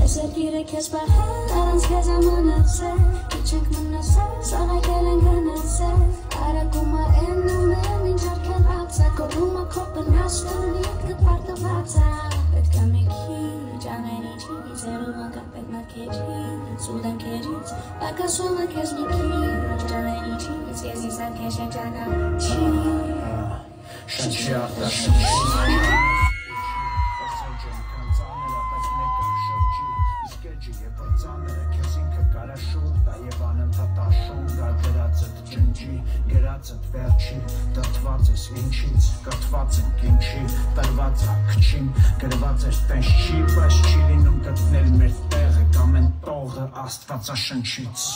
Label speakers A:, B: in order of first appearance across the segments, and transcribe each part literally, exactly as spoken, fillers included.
A: Essergire che sbahel, aran skeza manase Kichik manase, saga kelen ganase Ara kuma enna men injar kan ratsa Koruma koppen hastan nik parta vatsa Bet kame ki, janani chi Zero manga bet na keji Sudan kejit, baka soma kesniki Janani chi, skezi sa kesha jana chi
B: Shanchiata, shanchiata Գերածդ վերջին, դատված ես ինչից, կատված ենք ինչի, տրված ակչին, գրված էր տենց չի, բայց չի լինում գտնել մեր տեղը, կամ են տողը աստվածաշնչից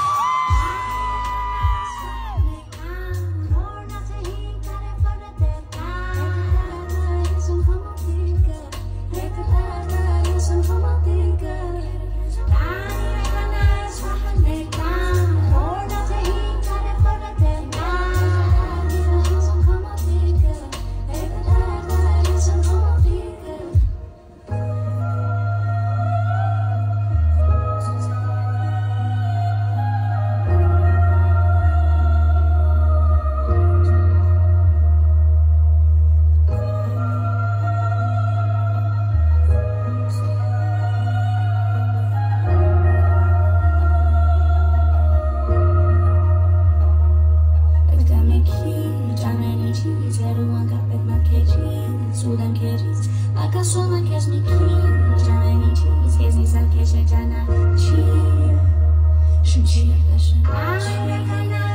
B: Sudan kejit, baka soma kesniki Janani chi, skezi sa kesha jana chi Shanchi, shanchi